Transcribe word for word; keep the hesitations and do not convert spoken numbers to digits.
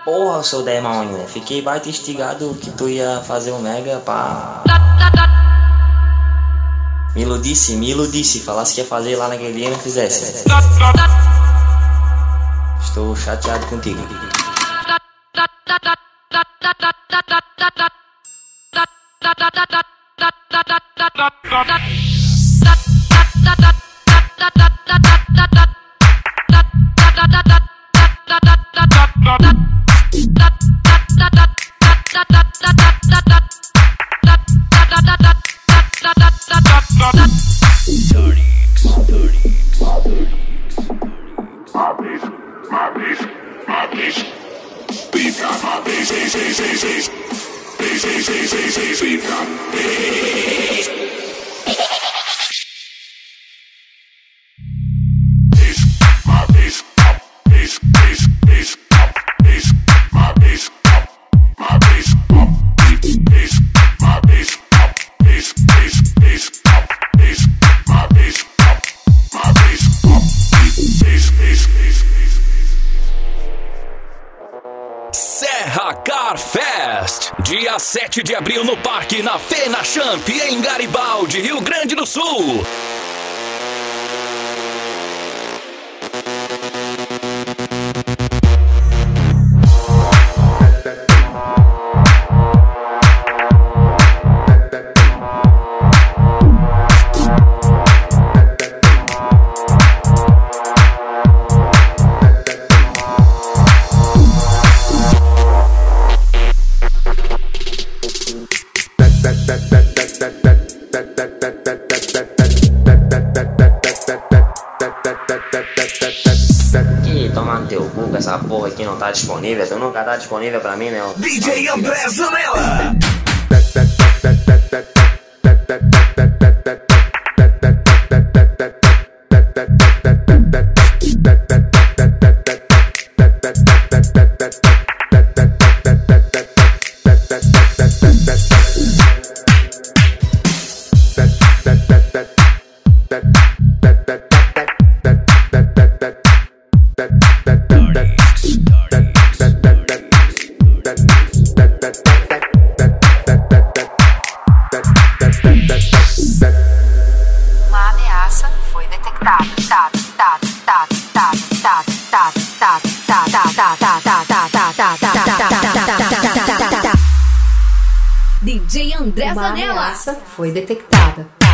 Porra, seu demônio, fiquei baita instigado que tu ia fazer um mega pra... Me iludisse, me iludisse, falasse que ia fazer lá naquele dia e não fizesse. Estou chateado contigo. Serra Car Fest, dia sete de abril no Parque na FenaChamp, em Garibaldi, Rio Grande do Sul. Que toma no teu cu, que essa porra aqui não tá disponível. Tu nunca tá disponível pra mim, né? D J André Zanella. Uma ameaça foi detectada. Tá, tá, tá, tá, tá, tá, tá, tá, tá, tá, tá, tá, tá, tá, tá, tá, tá. D J André Zanella. Uma ameaça foi detectada.